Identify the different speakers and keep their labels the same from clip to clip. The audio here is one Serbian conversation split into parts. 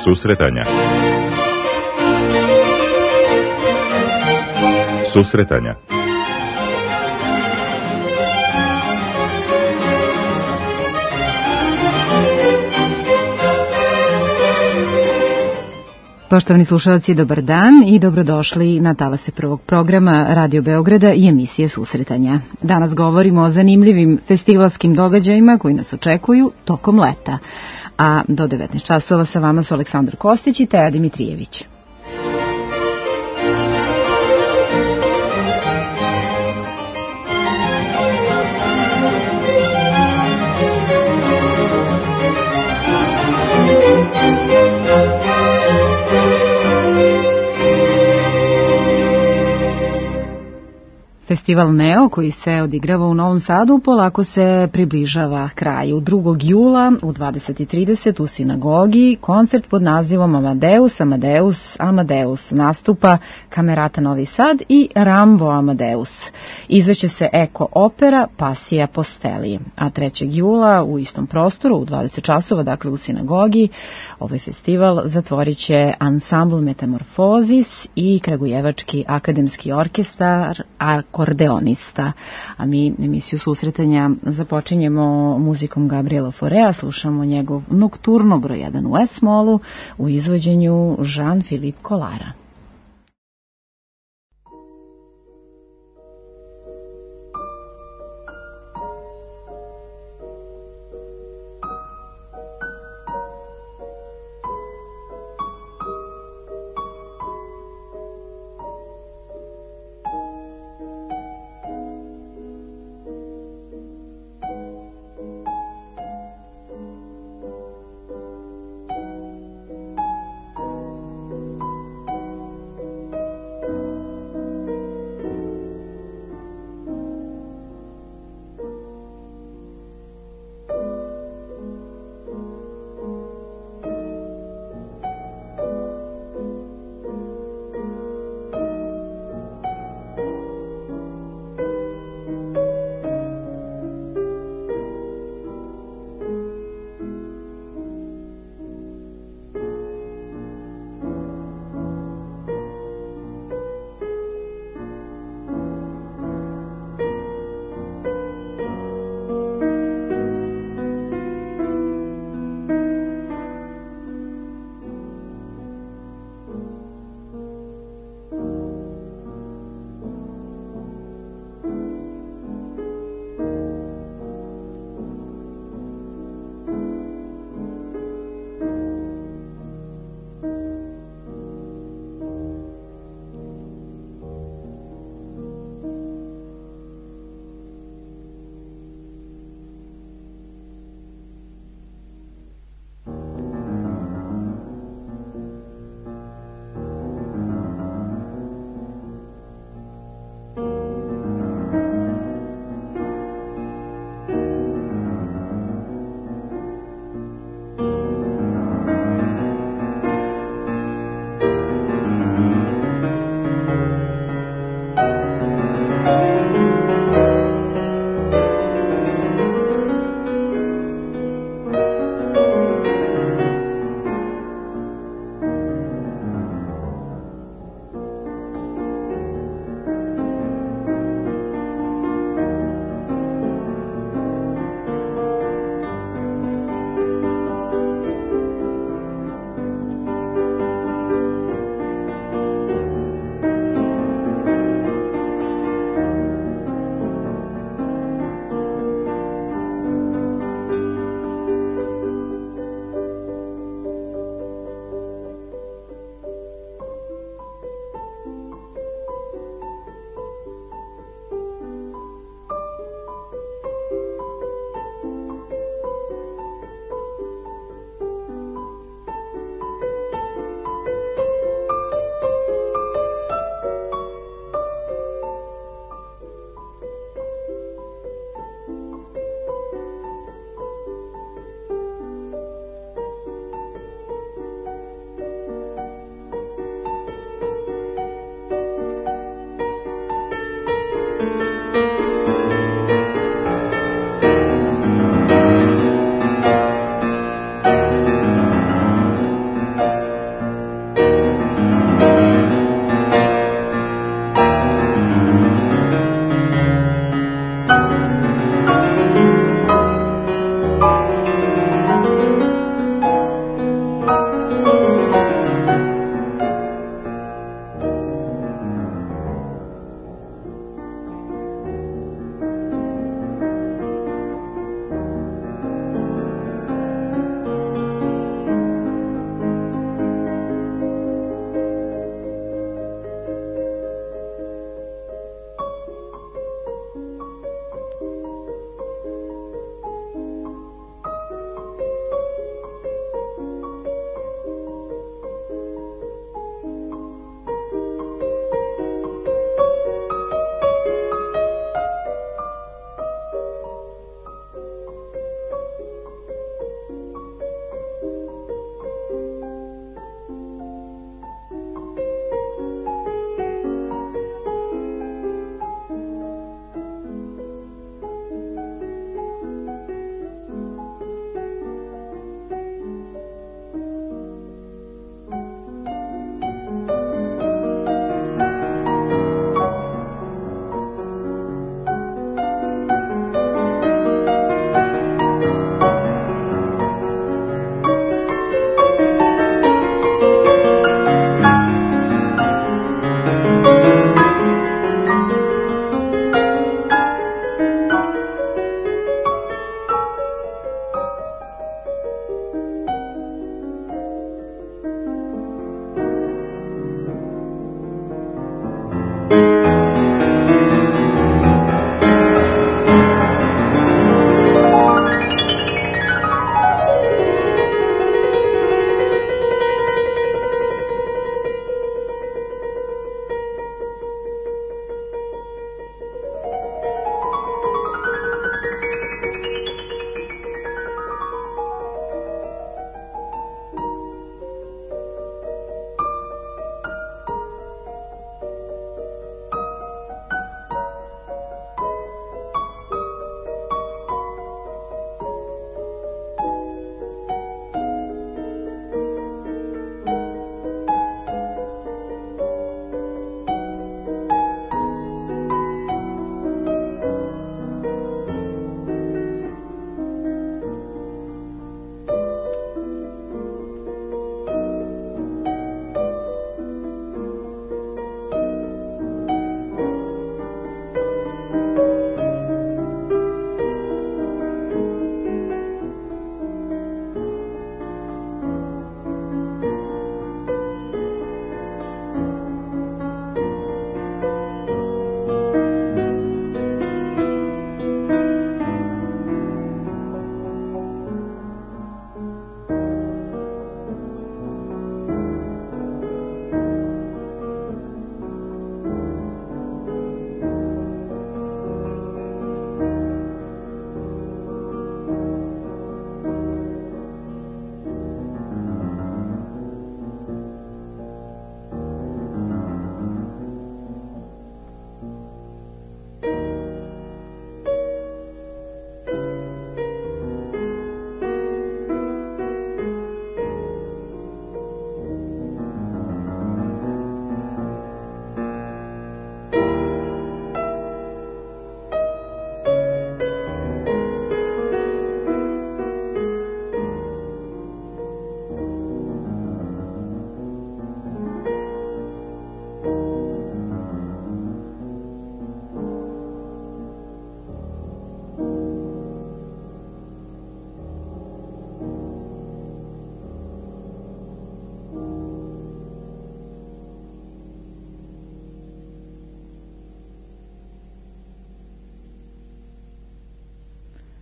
Speaker 1: Susretanja. Susretanja.
Speaker 2: Poštovani slušalci, dobar dan i dobrodošli na talase prvog programa Radio Beograda i emisije Susretanja. Danas govorimo o zanimljivim festivalskim događajima koji nas očekuju tokom leta. A do 19 časova sa vama su Aleksandar Kostić i Teja Dimitrijević. Festival Neo, koji se odigrava u Novom Sadu, polako se približava kraju. 2. jula u 20:30 u sinagogi koncert pod nazivom Amadeus nastupa Kamerata Novi Sad i Rambo Amadeus. Izveće se Eko opera Pasija Posteli. A 3. jula u istom prostoru u 20 časova, dakle u sinagogi, ovaj festival zatvorit će ansambl Metamorfozis i Kragujevački akademski orkestar akordeonista. A mi emisiju Susretanja započinjemo muzikom Gabriela Faurea, slušamo njegov Nokturno broj 1 u S-molu u izvođenju Jean-Philippe Collara.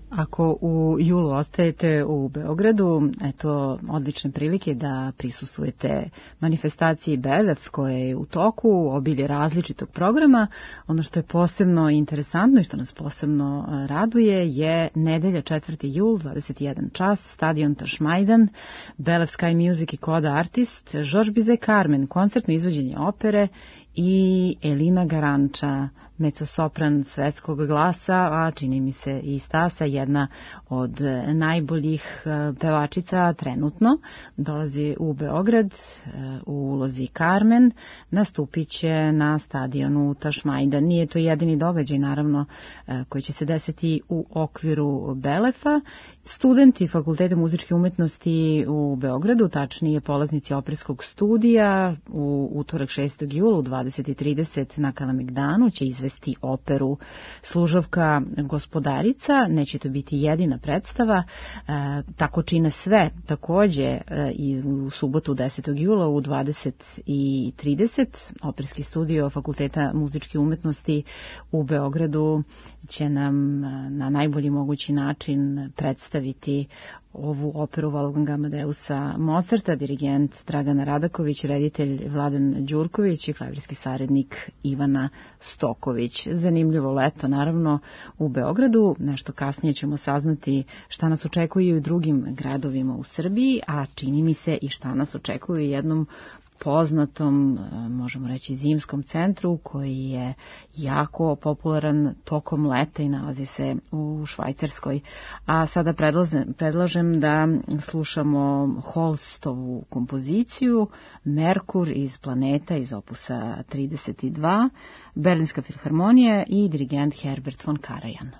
Speaker 2: Ako u julu ostajete u Beogradu, eto odlične prilike da prisustvujete manifestaciji BELEF koja je u toku, obilje različitog programa. Ono što je posebno interesantno i što nas posebno raduje je nedelja 4. jul, 21 čas, stadion Tašmajdan, BELEF Sky Music i Koda Artist, Georges Bizet Carmen, koncertno izvođenje opere i Elina Garanča, mezosopran svetskog glasa, a čini mi se i Stasa, jedna od najboljih pevačica trenutno, dolazi u Beograd u ulozi Carmen, nastupit će na stadionu Tašmajdan. Nije to jedini događaj, naravno, koji će se desiti u okviru BELEF-a. Studenti Fakulteta muzičke umetnosti u Beogradu, tačnije polaznici operskog studija, u utorak 6. jula u 20:30 na Kalemegdanu će izvesti operu Služavka gospodarica. Neće to biti jedina predstava, tako čine sve takođe i u subotu 10. jula u 20:30 operski studio Fakulteta muzičke umetnosti u Beogradu će nam na najbolji mogući način predstaviti ovu operu Wolfganga Amadeusa Mozarta, dirigent Dragana Radaković, reditelj Vladan Đurković i klavirski saradnik Ivana Stoković. Zanimljivo leto, naravno, u Beogradu. Nešto kasnije ćemo saznati šta nas očekuje i u drugim gradovima u Srbiji, a čini mi se i šta nas očekuje u jednom poznatom, možemo reći, zimskom centru koji je jako popularan tokom leta i nalazi se u Švajcarskoj. A sada predlažem da slušamo Holstovu kompoziciju Merkur iz Planeta iz opusa 32, Berlinska filharmonija i dirigent Herbert von Karajan.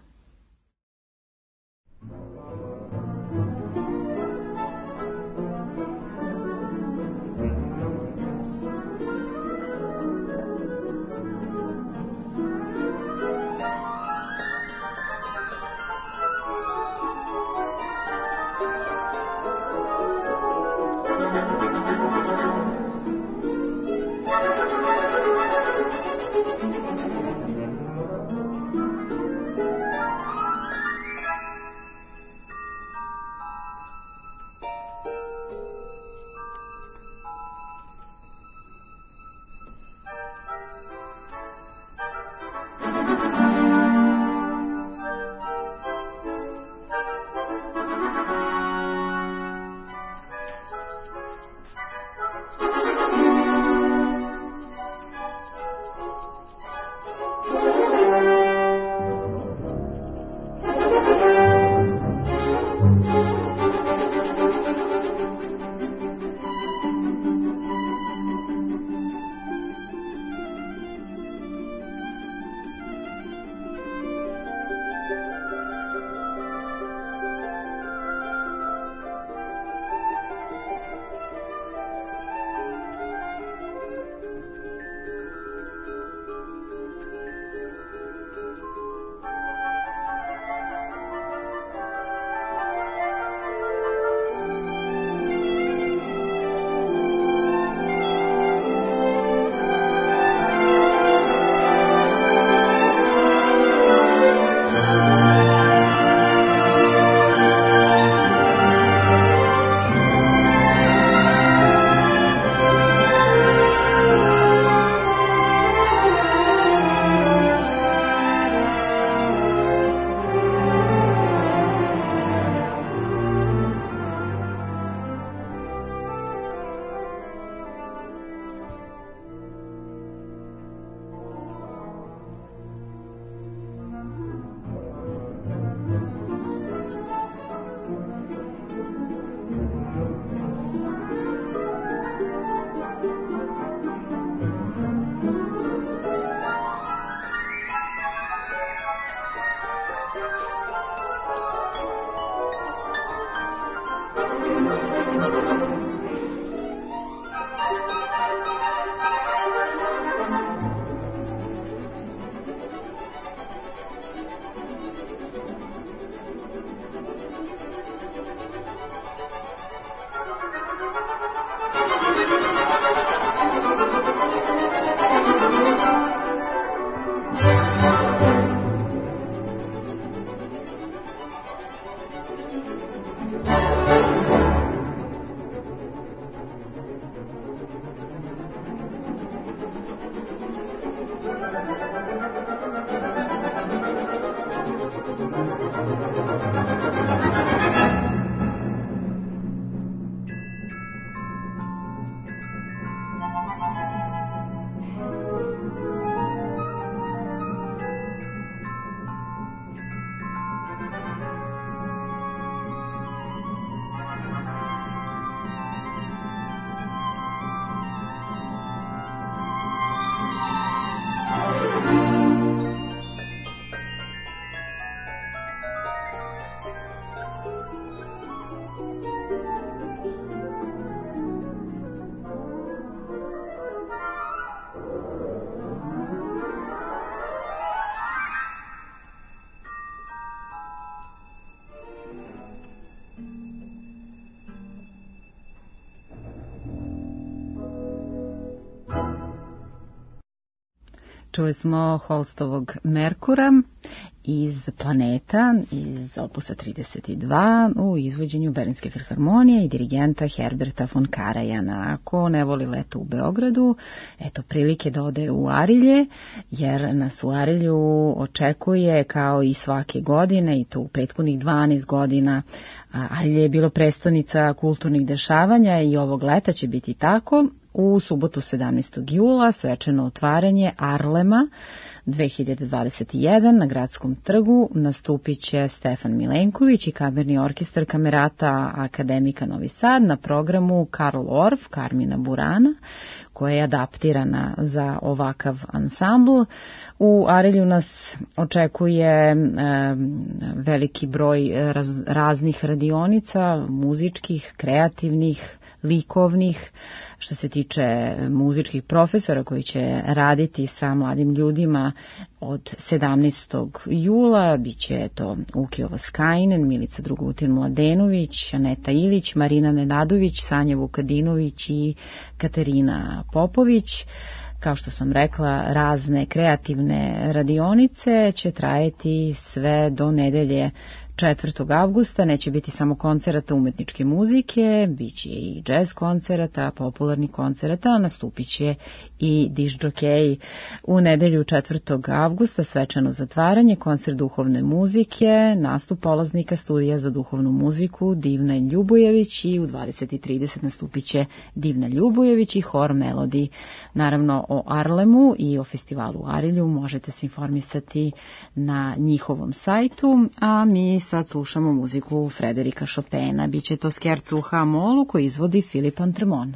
Speaker 2: Čuli smo Holstovog Merkura iz Planeta, iz opusa 32 u izvođenju Berlinske filharmonije i dirigenta Herberta von Karajana. Ako ne voli leto u Beogradu, eto prilike da ode u Arilje, jer nas u Arilju očekuje kao i svake godine, i to u prethodnih 12 godina. Arilje je bilo prestonica kulturnih dešavanja i ovog leta će biti tako. U subotu 17. jula svečano otvaranje Arlema 2021 na Gradskom trgu nastupit će Stefan Milenković i kamerni orkestar Kamerata Akademika Novi Sad na programu Karl Orff, Karmina Burana, koja je adaptirana za ovakav ansambl. U Arilju nas očekuje veliki broj raznih radionica, muzičkih, kreativnih, likovnih, što se tiče muzičkih profesora koji će raditi sa mladim ljudima od 17. jula. Biće to Uki Ovaskainen, Milica Drugutin Mladenović, Aneta Ilić, Marina Nenadović, Sanja Vukadinović i Katarina Popović. Kao što sam rekla, razne kreativne radionice će trajati sve do nedelje 4. avgusta. Neće biti samo koncerata umetničke muzike, bit će i jazz koncerata, popularnih koncerata, nastupit će i diskdžokej. U nedelju 4. avgusta svečano zatvaranje, koncert duhovne muzike, nastup polaznika studija za duhovnu muziku Divna Ljubojević i u 20:30 nastupit će Divna Ljubojević i hor Melodi. Naravno o Arlemu i o festivalu u Arilju možete se informisati na njihovom sajtu, a mi sad slušamo muziku Frederika Chopina. Biće to skerco u H-molu koji izvodi Filip Antremon.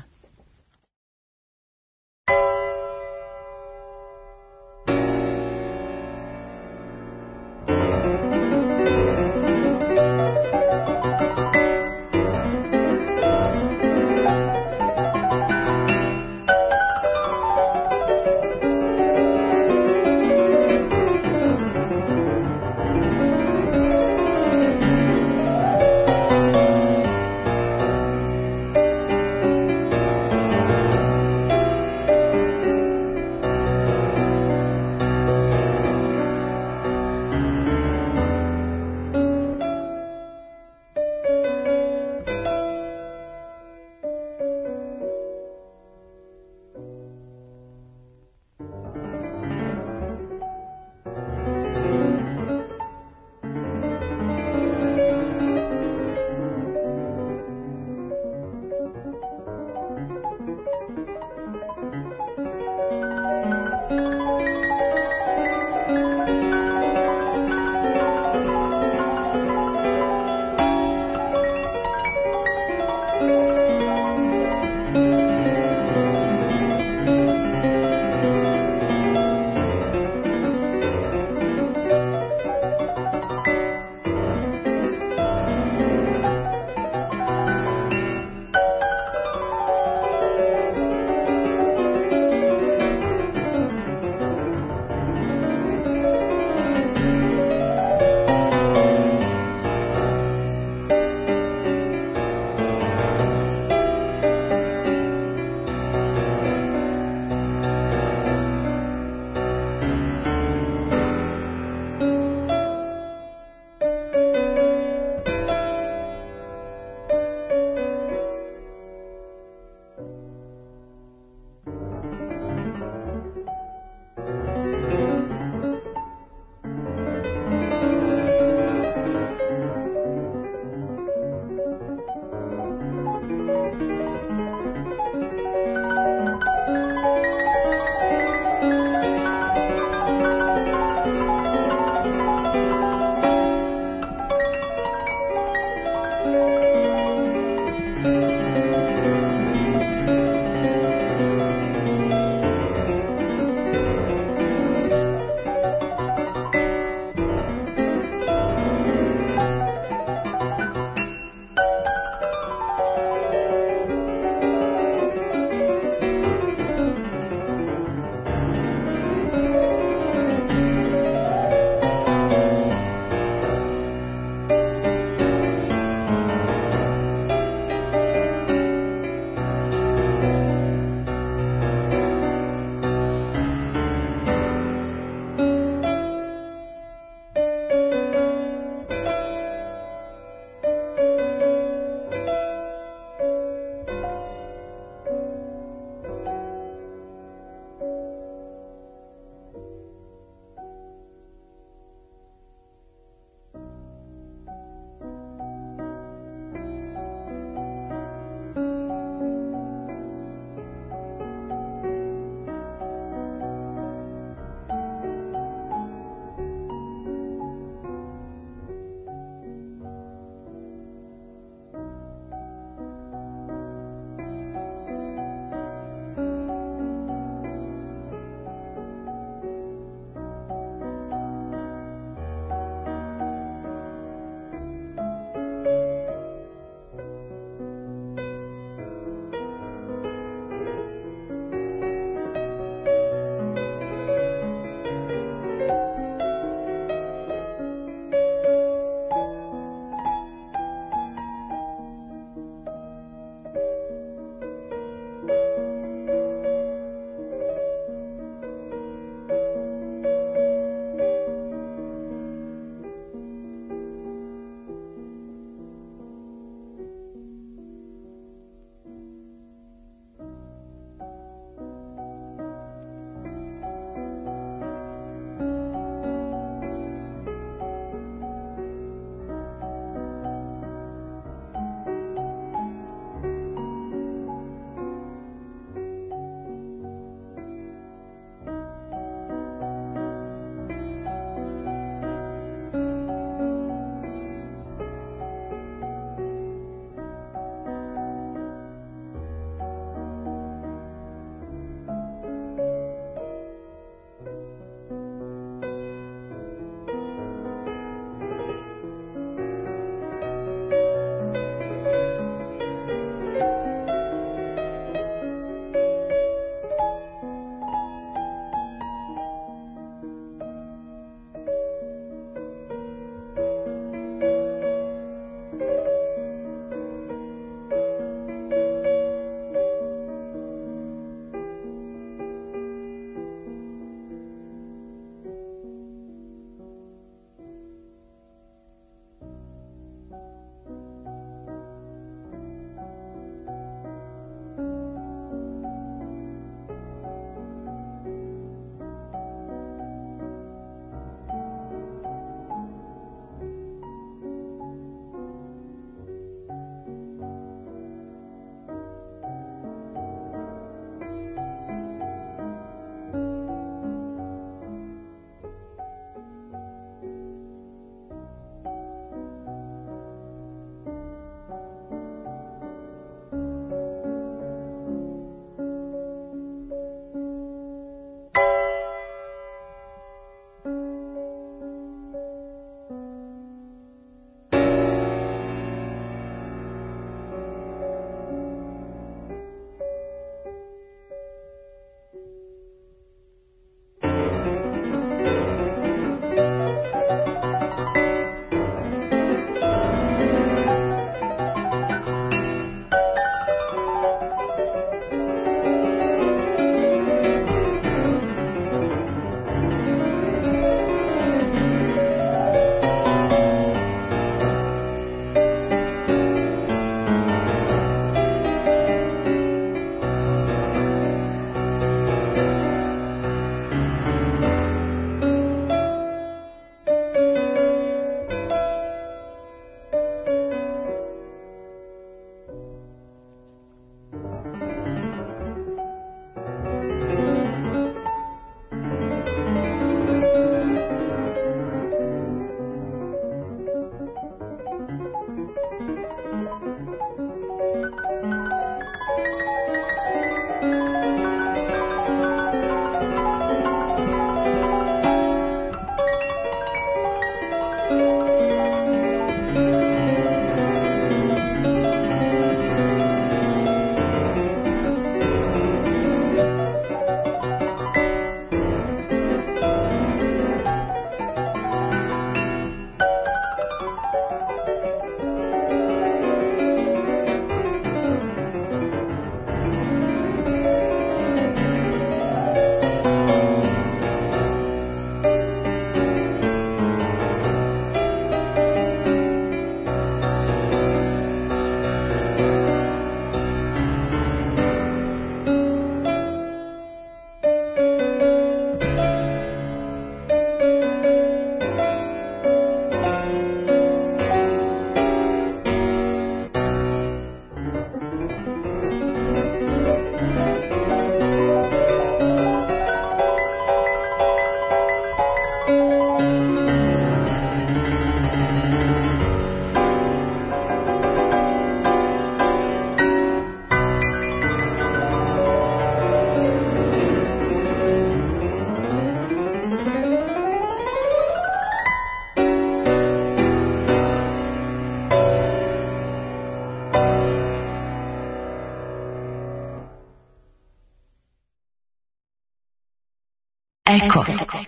Speaker 1: Eko.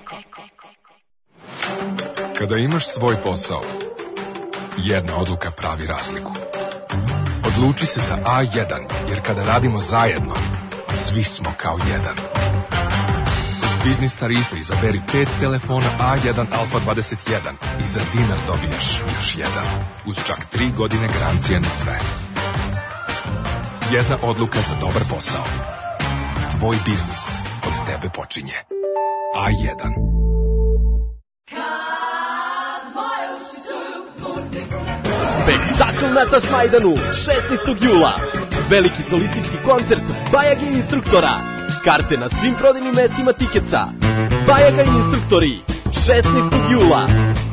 Speaker 3: Kada imaš svoj posao, jedna odluka pravi razliku. Odluči se za A1, jer kada radimo zajedno, svi smo kao jedan. Uz biznis tarife izaberi 5 telefona A1 Alfa 21 i za dinar dobijaš još jedan. Uz čak 3 godine garancije na sve. Jedna odluka za dobar posao. Tvoj biznis od tebe počinje. A1.
Speaker 4: Spektakl na Tašmajdanu, 16. jula. Veliki solistički koncert Bajaga i instruktora. Karte na svim prodajnim mestima Tikeca. Bajaga i instruktori, 16. jula.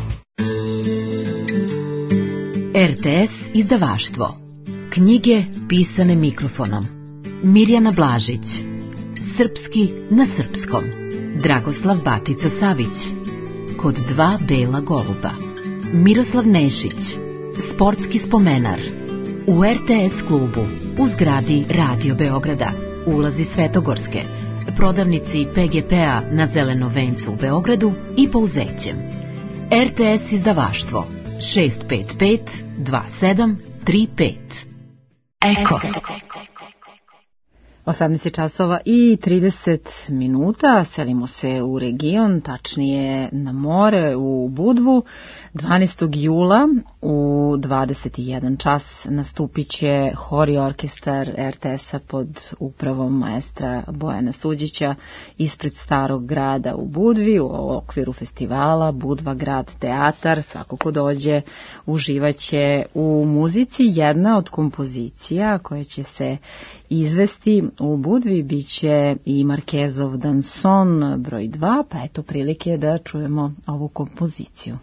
Speaker 1: RTS izdavaštvo. Knjige pisane mikrofonom. Mirjana Blažić. Srpski na srpskom. Dragoslav Batica Savić. Kod dva bela goluba. Miroslav Nešić. Sportski spomenar. U RTS klubu. U zgradi Radio Beograda. Ulazi Svetogorske. Prodavnici PGP-a na Zelenom vencu u Beogradu i Pouzećem. RTS izdavaštvo. 655 2735. Eko.
Speaker 2: 18 časova i 30 minuta, selimo se u region, tačnije na more u Budvu. 12. jula u 21 čas nastupit će hor i orkestar RTS-a pod upravom maestra Bojana Suđića ispred Starog grada u Budvi u okviru festivala Budva grad teatar. Svako ko dođe uživaće u muzici. Jedna od kompozicija koja će se izvesti u Budvi biće i Markezov Danson broj 2, pa eto prilike da čujemo ovu kompoziciju.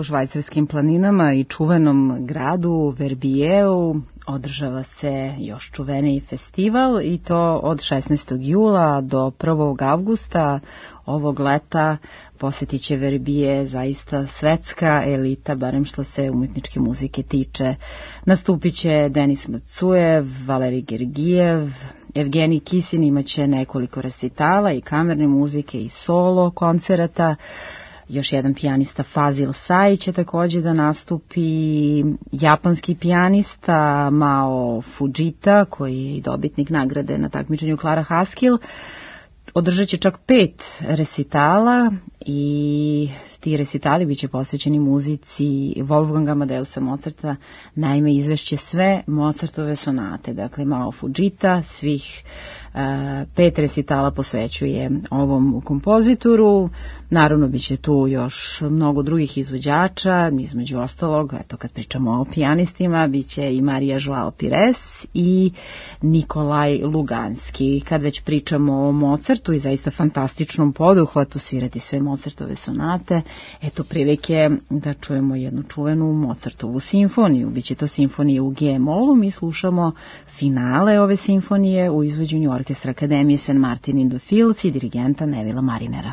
Speaker 2: švajcarskim planinama i čuvenom gradu Verbijeju održava se još čuveniji festival i to od 16. jula do 1. avgusta ovog leta. Posjetit će Verbije zaista svetska elita, barem što se umetničke muzike tiče. Nastupit će Denis Macujev, Valerij Gergijev, Evgenij Kisin, imaće nekoliko resitala i kamerne muzike i solo koncerata. Još jedan pijanista Fazil Sai će također da nastupi, japanski pijanista Mao Fujita, koji je i dobitnik nagrade na takmičenju Clara Haskell. Održat će čak 5 resitala i ti resitali biće posvećeni muzici Wolfganga Amadeusa Mozarta. Naime, izvešće sve Mozartove sonate, dakle Mao Fujita, svih 5 resitala posvećuje ovom kompozitoru. Naravno, biće tu još mnogo drugih izvođača, između ostalog, eto kad pričamo o pijanistima, biće i Marija Joao Pires i Nikolaj Luganski. Kad već pričamo o Mozartu i zaista fantastičnom poduhvatu svirati sve Mozartove sonate, eto prilike da čujemo jednu čuvenu Mozartovu simfoniju. Biće to simfonija u G-molu. Mi slušamo finale ove simfonije u izvođenju Orkestra Akademije St. Martin in the Fields i dirigenta Nevila Marinera.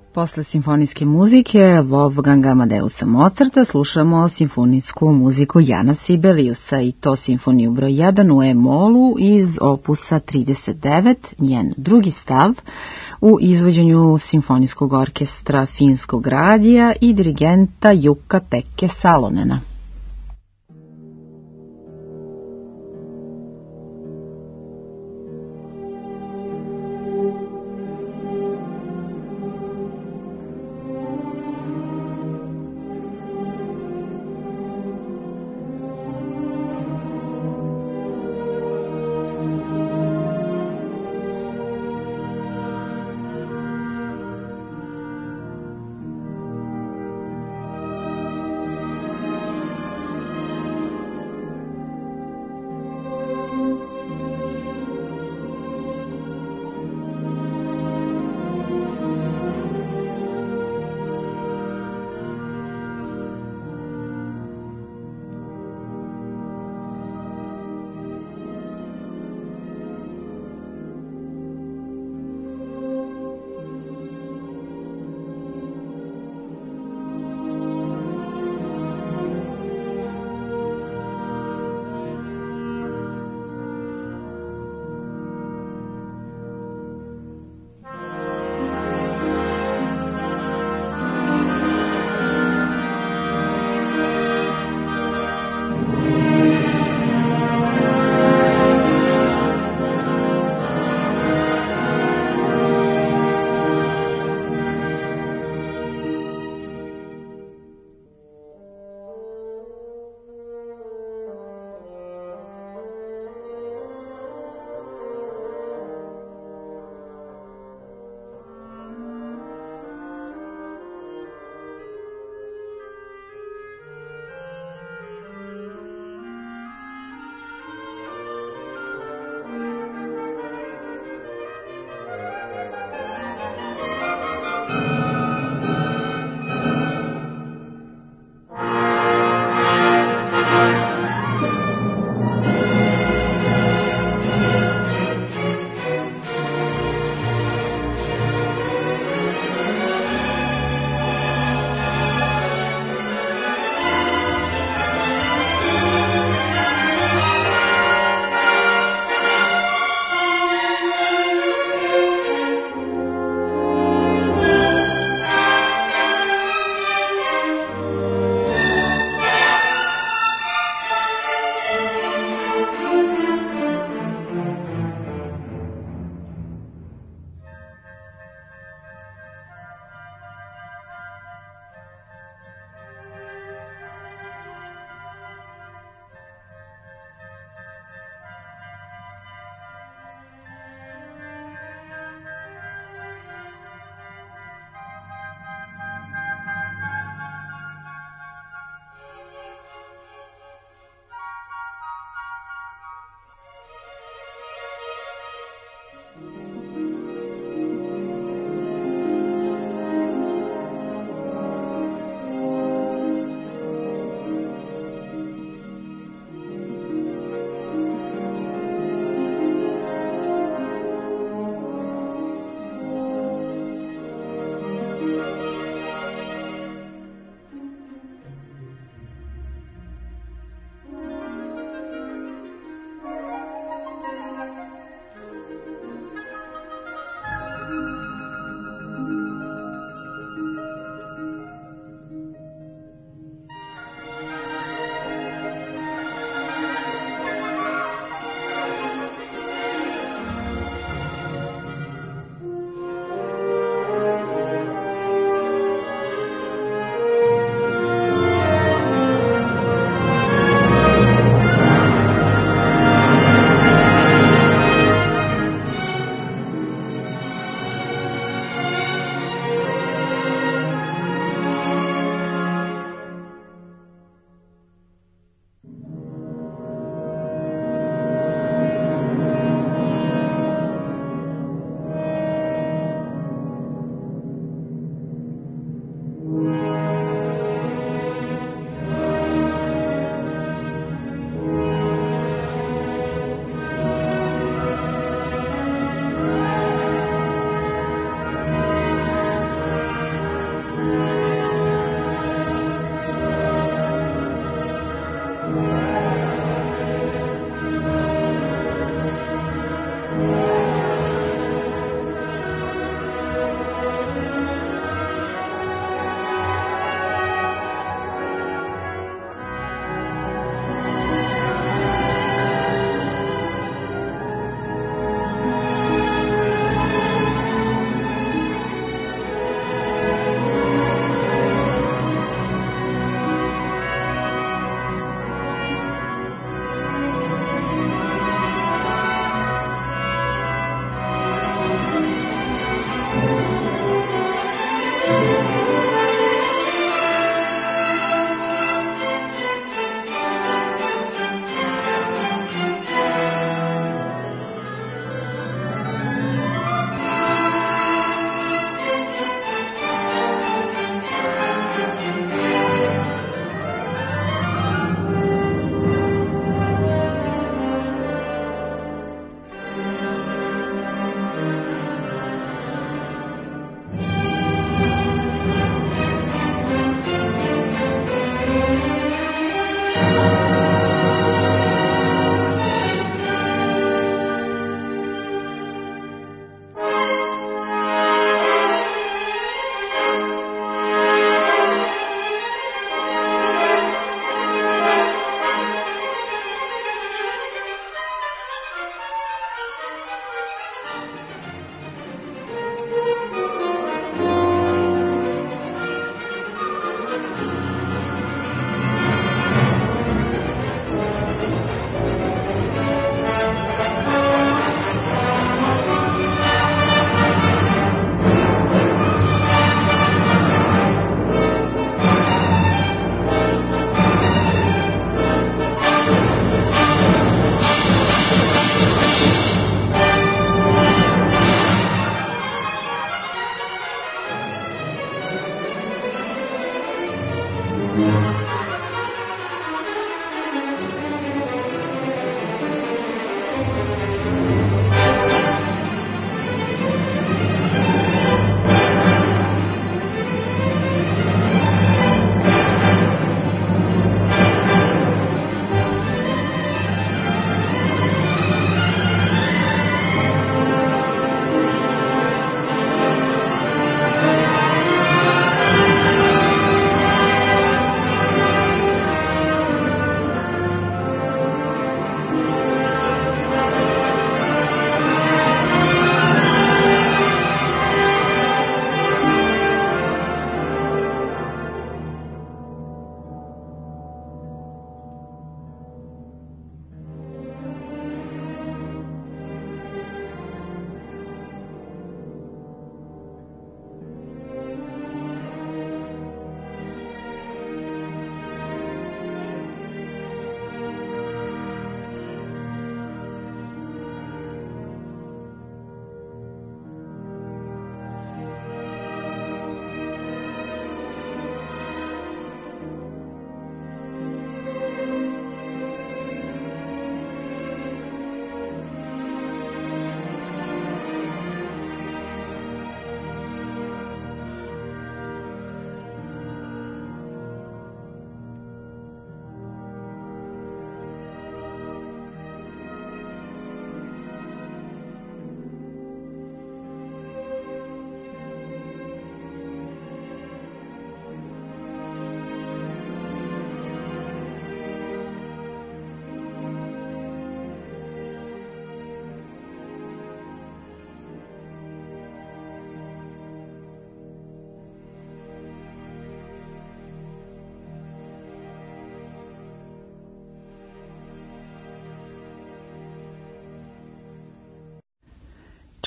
Speaker 2: Posle simfonijske muzike Wolfganga Amadeusa Mozarta slušamo simfonijsku muziku Jana Sibeliusa i to simfoniju broj 1 u E-molu iz opusa 39, njen drugi stav u izvođenju simfonijskog orkestra Finskog radija i dirigenta Jukka-Pekka Salonena.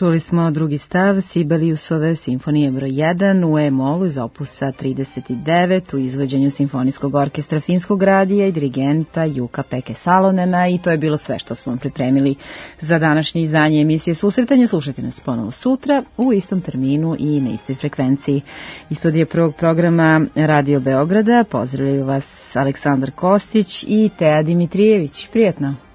Speaker 2: Čuli smo drugi stav Sibeliusove simfonije broj 1 u E-molu iz opusa 39 u izvođenju Simfonijskog orkestra Finskog radija i dirigenta Juka-Peke Salonena, i to je bilo sve što smo vam pripremili za današnje izdanje emisije Susretanje. Slušajte nas ponovo sutra u istom terminu i na istoj frekvenciji. Iz studija prvog programa Radio Beograda pozdravljaju vas Aleksandar Kostić i Teja Dimitrijević. Prijetno!